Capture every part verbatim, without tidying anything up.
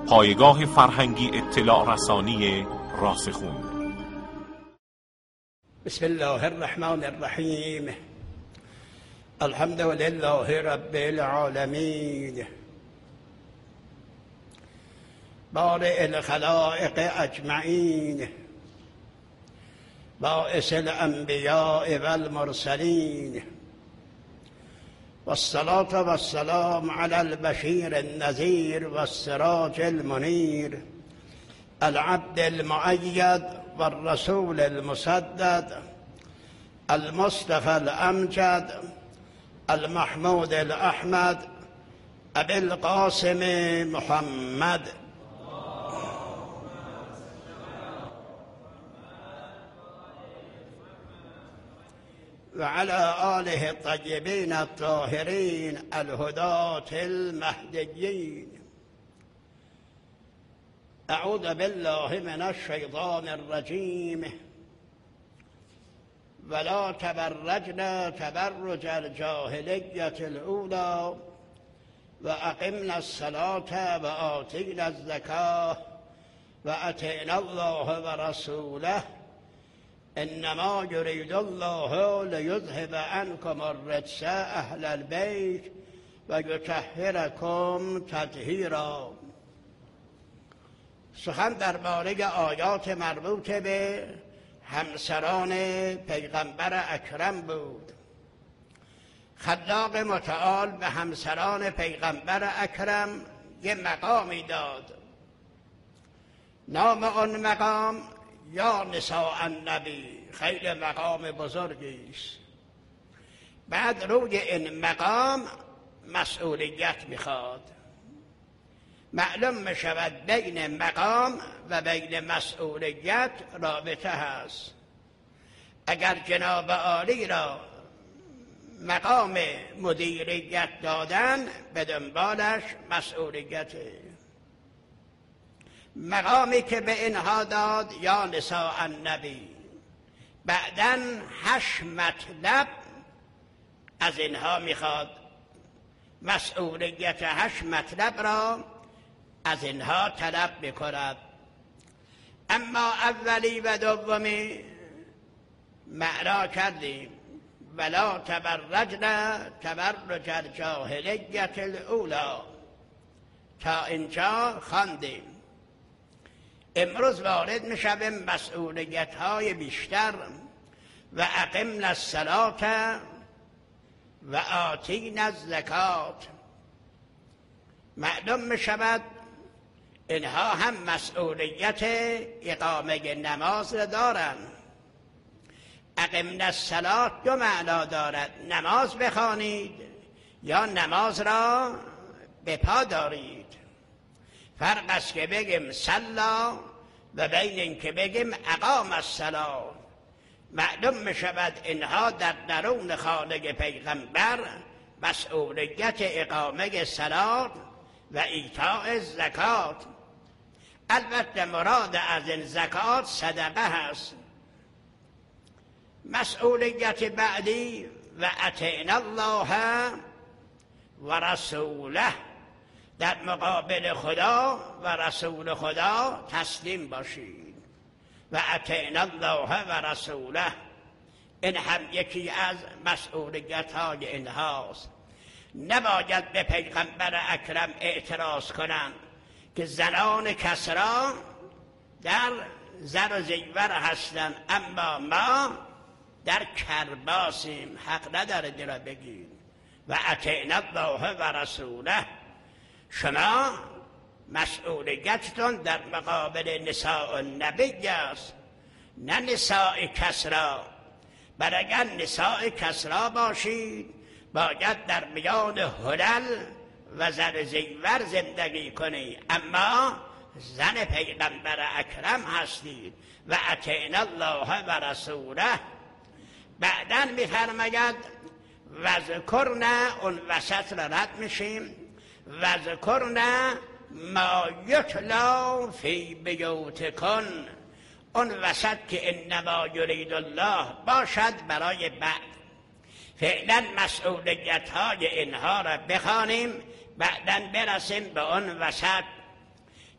پایگاه فرهنگی اطلاع رسانی راسخون. بسم الله الرحمن الرحیم. الحمد لله رب العالمین، بارئ الخلائق اجمعین، باعث الانبیاء والمرسلین، والصلاة والسلام على البشیر النذیر والسراج المنیر، العبد المؤید والرسول المسدد، المصطفى الامجد، المحمود الاحمد، ابي القاسم محمد. وعلى آله الطيبين الطاهرين الهداة المهديين. أعوذ بالله من الشيطان الرجيم. ولا تبرجنا تبرج الجاهلية الأولى وأقمنا الصلاة وآتينا الزكاة وأطعنا الله ورسوله انما يريد الله ليذهب عنكم الرجس اهل البيت ويطهركم تطهیرا. سخن درباره آیات مربوط به همسران پیغمبر اکرم بود. خلاق متعال به همسران پیغمبر اکرم یه مقامی داد. نام آن مقام یا نساء النبی، خیلی مقام بزرگی است. بعد روی این مقام مسئولیت میخواد. معلوم میشود بین مقام و بین مسئولیت رابطه هست. اگر جناب عالی را مقام مدیریت دادن، به دنبالش مسئولیته. مقامی که به اینها داد یا نساء النبی، بعداً هشت مطلب از اینها میخواد. مسئولیت هشت مطلب را از اینها طلب میکند. اما اولی و دومی معنا کردیم. ولا تبرجنا تبرج الجاهلیة الاولی، تا اینجا خواندیم. امروز وارد میشویم مسئولیت های بیشتر. و اقمنا الصلاة و آتینا الزکات. معلوم میشود اینها هم مسئولیت اقامه نماز را دارند. اقمنا الصلاة دو معنا دارد: نماز بخوانید یا نماز را به پا دارید. فرق است که بگیم صلا و بین این که بگیم اقام الصلاة. معلوم می شود اینها در درون خانه پیغمبر مسئولیت اقامه صلات و ایتاء زکات. البته مراد از این زکات صدقه هست. مسئولیت بعدی و اطعنا الله و رسوله، در مقابل خدا و رسول خدا تسلیم باشید. و اطعنا الله و رسوله، این هم یکی از مسئولیت های اینهاست. نباید به پیغمبر اکرم اعتراض کنند که زنان کسرا در زر و زیور هستند اما ما در کرباسیم. حق نداره دیرا بگید. و اطعنا الله و رسوله. شما مسئولیتتون در مقابل نساء النبی است، نه نساء کسرا. بر اگر نساء کسرا باشید باید در میان حلل و زر زیور زندگی کنید، اما زن پیغمبر اکرم هستید. و اطعنا الله و رسوله. بعداً میفرماید وذکرن، اون وسط را رد میشیم. وذکرن ما یتلی فی بیوتکن، اون وسط که انما یرید الله باشد برای بعد. فعلا مسئولیت های اینها را بخوانیم، بعداً برسیم به اون وسط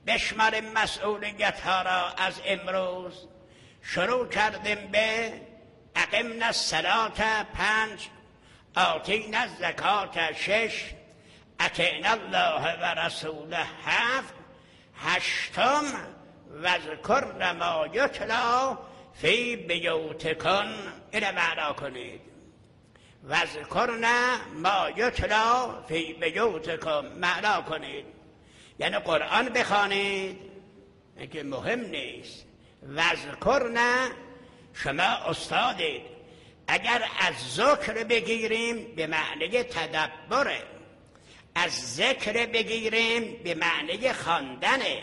بشماریم مسئولیت ها را از امروز. شروع کردیم به اقمنا الصلاة پنج، آتینا الزکاة شش، اطعنا الله و رسوله هفت، هشتم واذکرن ما یتلی فی بیوتکن. اینو معنا کنید، واذکرن ما یتلی فی بیوتکن، معنا کنید یعنی قرآن بخوانید. اینکه مهم نیست. واذکرن، شما استادید، اگر از ذکر بگیریم به معنی تدبره، از ذکر بگیریم به معنی خواندنه.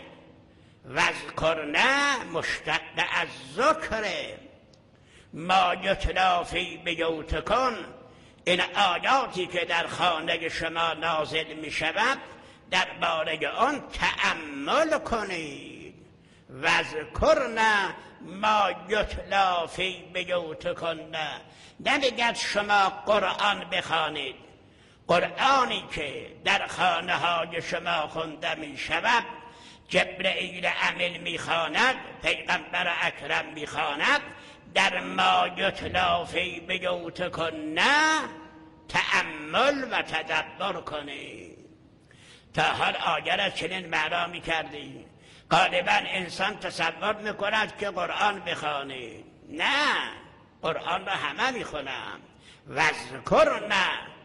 واذکرن مشتق از ذکره. ما یتلی فی بیوتکن، این آیاتی که در خانه شما نازل می شود درباره آن تأمل کنید. واذکرن ما یتلی فی بیوتکن، نمیگد شما قرآن بخوانید. قرآنی که در خانه های شما خونده می شود جبرئیل امین می خواند، پیغمبر اکرم می خواند. در ما یتلی فی بیوتکن تأمل و تدبر کنید. تا حال آیه را چنین معنا می کردی؟ غالبا انسان تصور می کند که قرآن بخوانید. نه، قرآن را همه می خونم. واذکرن،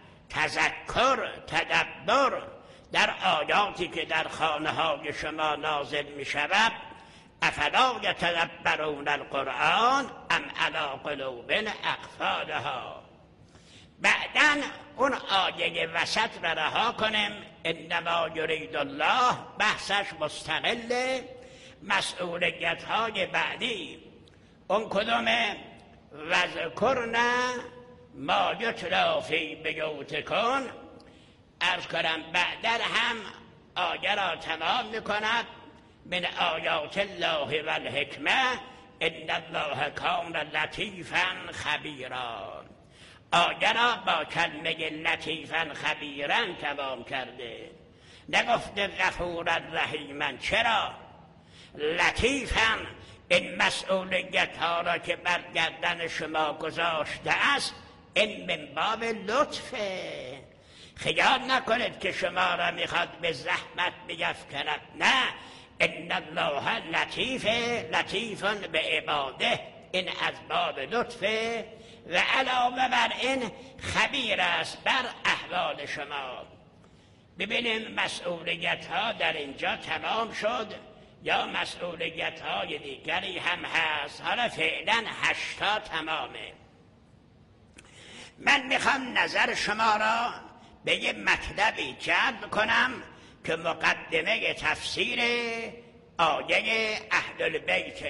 تذکر، تدبر در آیاتی که در خانه های شما نازل می شود. افلا یتدبرون القرآن ام علی قلوب اقفالها. بعدن اون آیه وسط را رها کنیم. انما یرید الله، بحثش مستقل. مسئولیت های بعدی اون کدومه؟ واذکرن ما یتلی فی بیوتکن. عرض کنم بعدر هم آیه را تمام میکند. من آیات الله و الحکمه ان الله کان لطیفا خبیرا. آیه را با کلمه لطیفا خبیرا تمام کرده، نگفته غفورا رحیما. چرا؟ لطیفا، این مسئولیت ها را که بر گردن شما گذاشته است این من باب لطفه. خیال نکنید که شما را میخواد به زحمت بیفکند. نه، ان الله لطیف، لطیف به عباده، این از باب لطفه. و علاوه بر این خبیر است بر احوال شما. ببینیم مسئولیت ها در اینجا تمام شد یا مسئولیت های دیگری هم هست؟ حالا فعلا هشتا تمامه. من میخوام نظر شما را به یه مطلبی جلب کنم که مقدمه تفسیر آیه اهل البیت.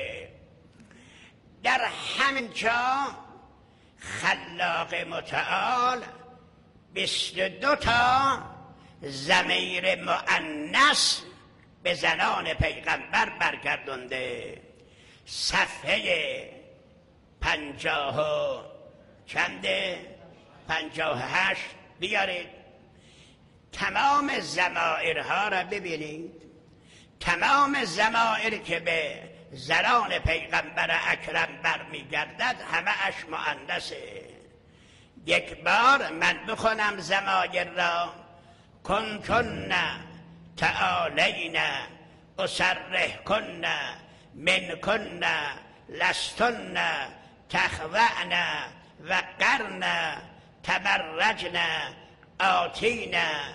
در همین جا خلاق متعال بیست و دو تا ضمیر مؤنث به زنان پیغمبر برگردونده. صفحه پنجاه و چنده؟ پنجاه و هشت بیارید. تمام ضمائرها را ببینید. تمام ضمائر که به زنان پیغمبر اکرم برمیگردد همه اش مؤنثه. یک بار من بخونم ضمایر را. کنتن تعالین اسرحکن منکن لستن تخوعن و قرن تبرجن آتین.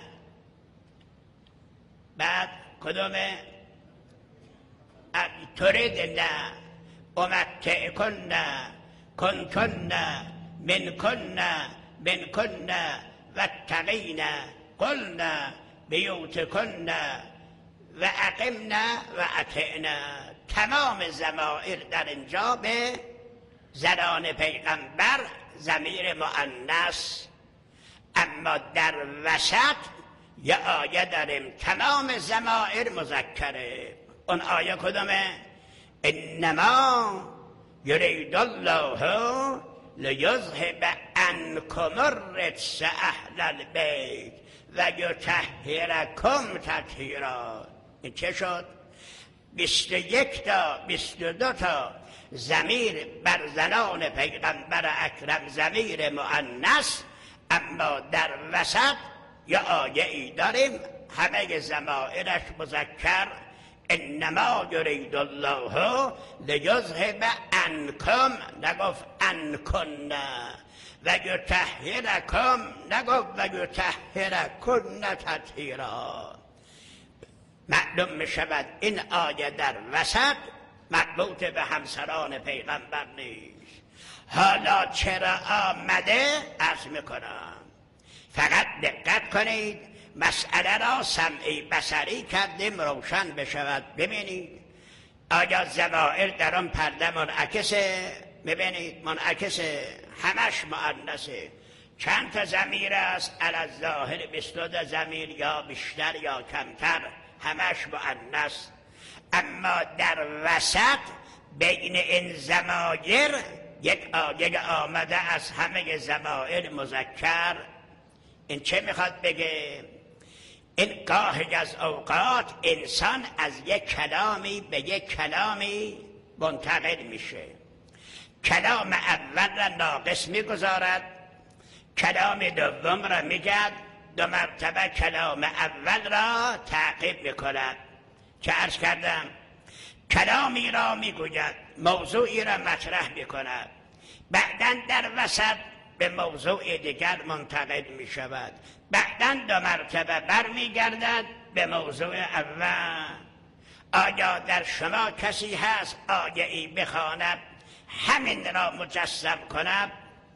بعد کدومه؟ تردن امتعکن کنکن منکن منکن واتقین قلن بیوتکن و اقمنا و اطعنا. تمام ضمائر در اینجا به زنان پیغمبر ضمیر مؤنث. اما در وسط یه آیه داریم تمام ضمائر مذکره. اون آیه کدومه؟ انما یرید الله لیذهب عنکم الرجس اهل البیت و یطهرکم تطهیرا. این چه شد؟ بیست و یک تا بیست و دو تا ضمیر بر زنان پیغمبر اکرم ضمیر مؤنث، اما در وسط یا آیه ای داریم همه ضمایرش مذکر. انما یرید الله لیذهب عنکم، نگفت عنکن، و یطهرکم، نگفت و یطهرکن تطهیرا. معلوم می شود این آیه در وسط مربوط به همسران پیغمبر نیست. حالا چرا آمده عرض میکنم، فقط دقت کنید مسئله را سمعی بصری کردیم روشن بشود. ببینید آیا ضمائر در آن پرده منعکسه؟ ببینید منعکسه، همش مؤنثه. چند تا ضمیر است؟ علی الظاهر بیست و دو ضمیر، یا بیشتر یا کمتر، همش مؤنث. اما در وسط بین این ضمایر یک آیه آمده از همه ضمائر مذکر. این چه میخواد بگه؟ این گاهی از اوقات انسان از یک کلامی به یک کلامی منتقل میشه. کلام اول را ناقص میگذارد، کلام دوم را میگد، دو مرتبه کلام اول را تعقیب میکند. که عرض کردم کلامی را میگوید، موضوعی را مطرح میکند، بعداً در وسط به موضوع دیگر منتقل میشود، بعداً دو مرتبه بر میگردد به موضوع اول. آیا در شما کسی هست آیه ای بخواند همین را مجسم کند؟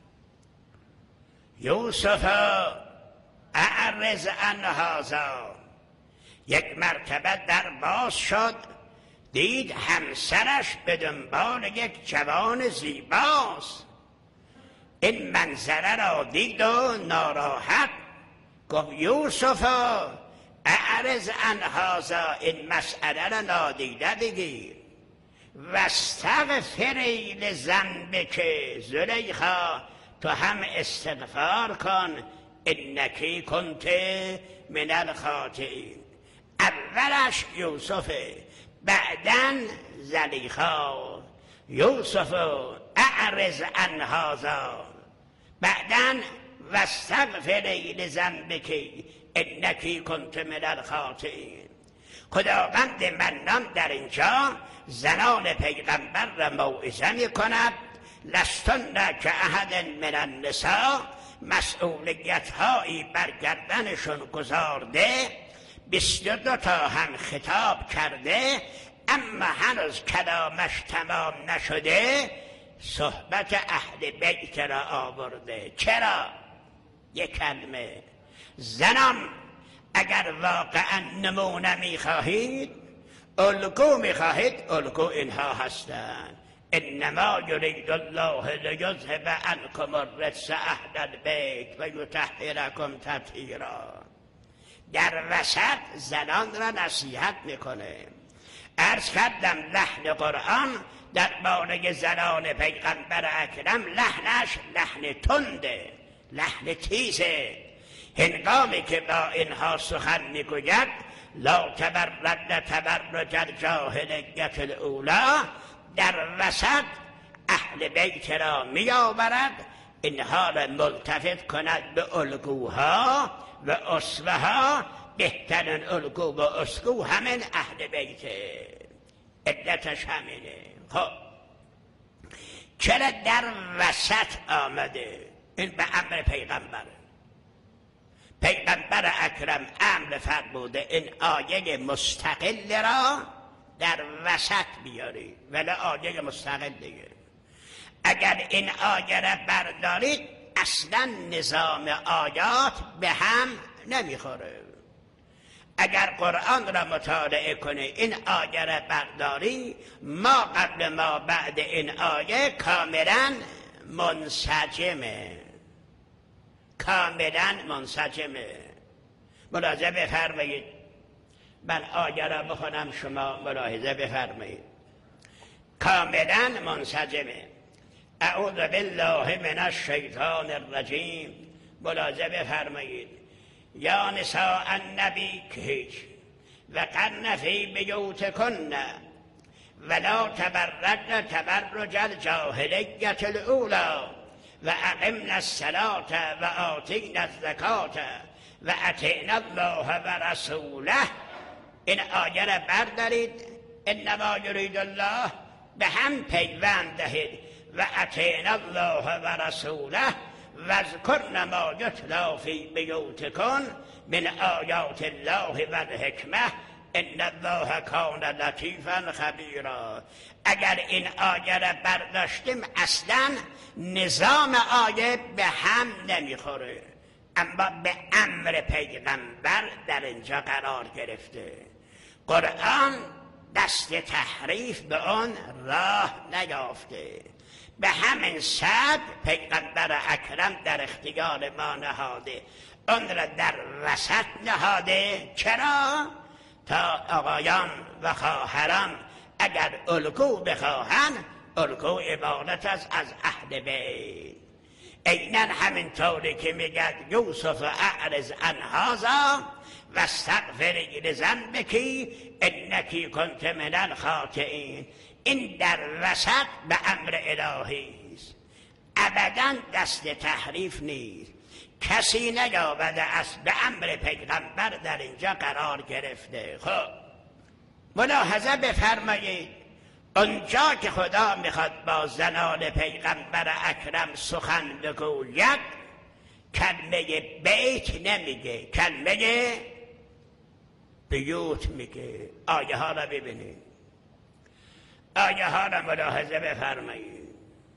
یوسف اعرض عن هذا، یک مرتبه در باز شد، دید همسرش به دنبال یک جوان زیباست. این منظره را دید و ناراحت گفت یوسف اعرض عن هذا، این مسئله را نادیده بگیر. واستغفری لذنبک، زلیخا تو هم استغفار کن، انکی کنت من الخاطئین. اولش یوسف، بعدن زلیخا. یوسف اعرض عن هذا، بعدن واستغفری لذنبک انکی کنت من الخاطئین. خداوند منان در اینجا زنان پیغمبر را موعظه می کند، لستن که احد من النساء، مسئولیت هایی بر گردنشون گذارده، بیست و دو تا هم خطاب کرده، اما هنوز کلامش تمام نشده، صحبت اهل بیت را آورده. چرا؟ یک کلمه. زنان اگر واقعا نمونه می خواهید، الگو می خواهید، الگو اینها هستند. انما یرید الله لیذهب عنکم الرجس اهل البیت و یطهرکم تطهیرا. در وسط زنان را نصیحت میکنه. عرض کردم لحن قرآن در باره زنان پیغمبر اکرم لحنش لحن تنده، لحن تیزه. هنگامی که با اینها سخن میگوید لا تبرجن تبرج الجاهلیة الاولی، در وسط اهل بیت را می آورد، اینها را ملتفت کند به الگوها و اسوه ها. بهترین الگو و اسلو همین اهل بیته، علتش همینه. خب چرا در وسط آمده؟ این به امر پیغمبره. پیغمبر اکرم امر فرموده این آیه مستقل را در وسط بیارید، ولی آیه مستقل دیگه. اگر این آیه را بردارید اصلا نظام آیات به هم نمیخوره. اگر قرآن را مطالعه کنی این آیه را برداری، ما قبل ما بعد این آیه کاملا منسجمه، کاملا منسجمه. ملاحظه بفرمایید، من آیه را بخونم شما ملاحظه بفرمایید. کاملا منسجمه. اعوذ بالله من الشیطان الرجیم. ملاحظه بفرمایید. یا نساء النبی که هیچ وقرن فی بیوتکن ولا تبرجن تبرج الجاهلیة الاولی و اقمنا الصلاة و آتینا الزکاة و اطعنا الله و رسوله. این آیه را بردارید، انما یرید الله، به هم پیوند دهید و اطعنا الله و رسوله و اذکرن ما یتلی فی بیوتکن من آیات الله و الحکمه ان الله کان لطیفا خبیرا. اگر این آیه را برداشتیم اصلا نظام آیه به هم نمیخوره، اما به امر پیغمبر در اینجا قرار گرفته. قرآن دست تحریف به آن راه نیافته، به همین سبب پیغمبر اکرم در اختیار ما نهاده، آن را در وسط نهاده. چرا؟ تا آقایان و خواهران اگر الگو بخواهند، الگو عبارت است از اهل بیت. عیناً همینطوری که میگد یوسف اعرض عن هذا و استغفری لذنبک انک کنت من الخاطئین. این در وسط به امر الهی است، ابداً دست تحریف نیست. کسی نیابده است به امر پیغمبر در اینجا قرار گرفته. خب ملاحظه بفرمایید، اونجا که خدا میخواد با زنان پیغمبر اکرم سخن بگوید کلمه بیت نمیگه، کلمه بیوت میگه. آیه ها را ببینید، آیه ها را ملاحظه بفرمایید.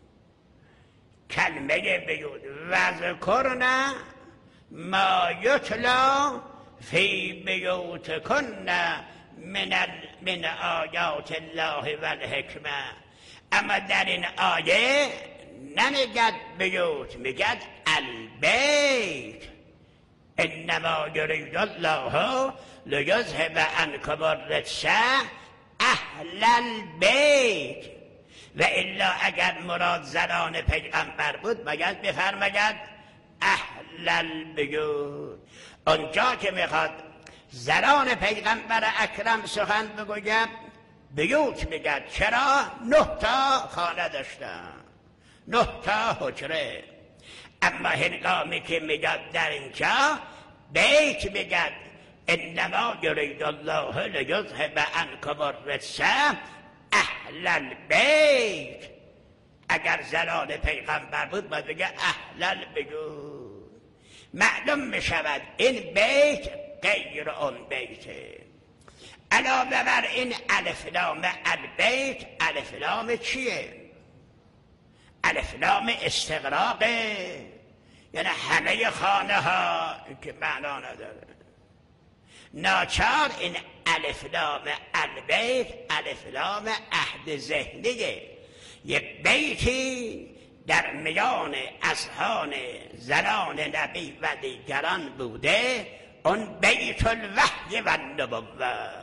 کلمه بیوت و ذکرن ما یتلی فی بیوتکن من, من آیات الله و الحکمه. اما در این آیه نمیگد بیوت، میگد البیت. انما یرید الله لیذهب عنکم الرجس اهل البیت. و الا اگر مراد زنان پیغمبر بود باید بفرماید اهل البیوت. اونجا که میخواد زنان پیغمبر اکرم سخن بگوید بیوت میگد. چرا؟ نه تا خانه داشتن، نه تا حجره. اما هنگامی که میگد در اینجا بیت میگد انما یرید الله لیذهب عنکم الرجس اهل البیت. اگر زنان پیغمبر بود باید بگه اهل البیوت. معلوم میشود این بیت غیر اون بیته. علاوه بر این الف لام البیت، الف لام چیه؟ الف لام استغراقه، یعنی همه خانه ها، که معنا نداره. ناچار این الف لام البیت الف لام عهد ذهنیه. یه بیتی در میان اذهان زنان نبی و دیگران بوده، اون بیت الوحی و النبوه.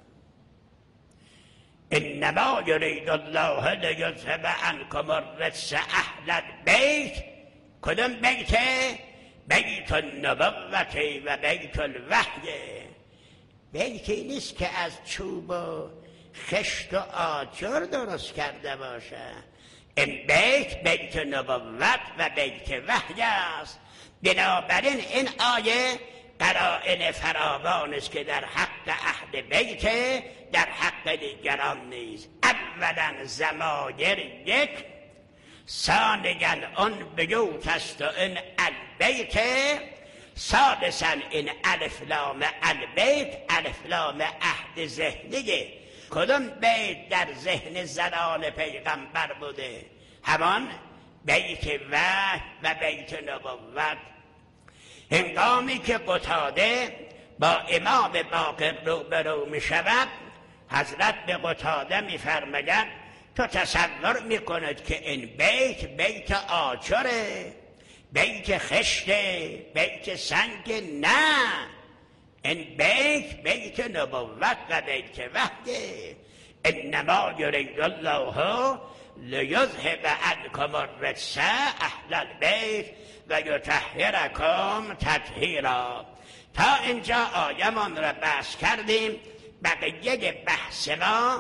انما یرید الله لیذهب عنکم الرجس اهل البیت. کدوم بیته؟ بیت النبوت و بیت الوحی. بیتی نیست که از چوب و خشت و آجر درست کرده باشه. این بیت بیت نبوت و بیت وحی است. بنابراین این آیه قرائن فراوان است که در حق اهل بیت، در حق دیگران نیست. اولا ضمایر یک، ثانیا اون بیوت است و این البیت، ثالثا این الف لام البیت الف لام عهد ذهنیه. کدوم بیت در ذهن زنان پیغمبر بوده؟ همان بیت وحی و بیت نبوت. هنگامی که قتاده با امام باقر روبرو می شود، حضرت به قتاده می فرماید تو تصور می کند که این بیت بیت آجره، بیت خشته، بیت سنگ؟ نه، این بیت بیت نبوت و بیت وحی. انما یرید الله لیذهب عنکم الرجس اهل البیت و یطهرکم تطهیرا. تا اینجا آیه‌مان را بحث کردیم. بقیه بحث ما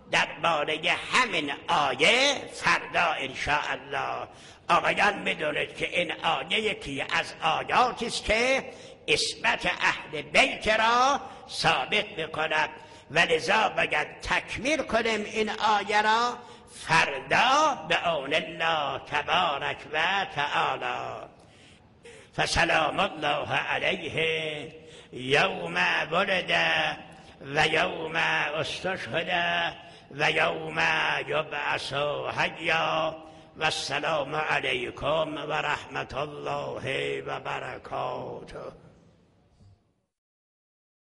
درباره همین آیه فردا انشاءالله. آقایان میدونید که این آیه یکی از آیاتی است که اسمت اهل بیت را ثابت میکند و لذا باید تکمیل کنیم این آیه را فردا به اون الله تبارک و تعالی. فسلام الله علیه یوم ولد و یوم استشهد و یوم یبعث حیا و السلام علیکم و رحمت الله و برکاته.